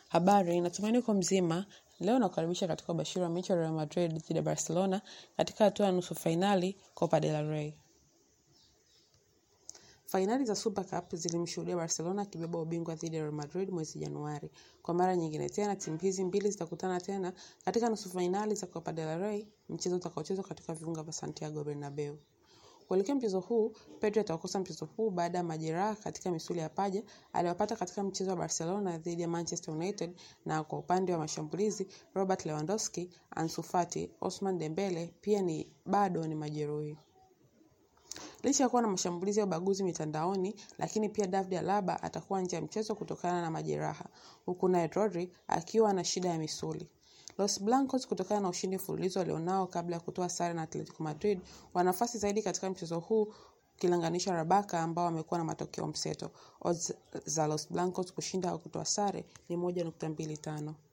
Habari, natumaini kwa mzima. Leo nakukaribisha katika ubashiri wa mechi ya Real Madrid dhidi ya Barcelona katika hatua ya nusu fainali Copa del Rey. Fainali za Super Cup zilimshuhudia Barcelona akibeba ubingwa dhidi ya Real Madrid mwezi Januari. Kwa mara nyingine tena timu hizi mbili zitakutana tena katika nusu fainali za Copa del Rey, mchezo utakaochezwa katika viunga vya Santiago Bernabeu. Kuelekea mchezo huu, Pedri atakosa mchezo huu baada ya majeraha katika misuli ya paja aliyopata katika mchezo wa Barcelona dhidi ya Manchester United, na kwa upande wa mashambulizi, Robert Lewandowski, Ansu Fati, Ousmane Dembele pia bado ni majeruhi. Licha ya kuwa na mashambulizi ya ubaguzi mitandaoni, lakini pia David Alaba atakuwa nje ya mchezo kutokana na majeraha, huku naye Rodri akiwa na shida ya misuli. Los Blancos, kutokana na ushindi mfululizo walionao kabla ya kutoa sare na Atletico Madrid, wana nafasi zaidi katika mchezo huu ukilinganisha na Barca ambao wamekuwa na matokeo mseto. Odds za Los Blancos kushinda au kutoa sare ni 1.25.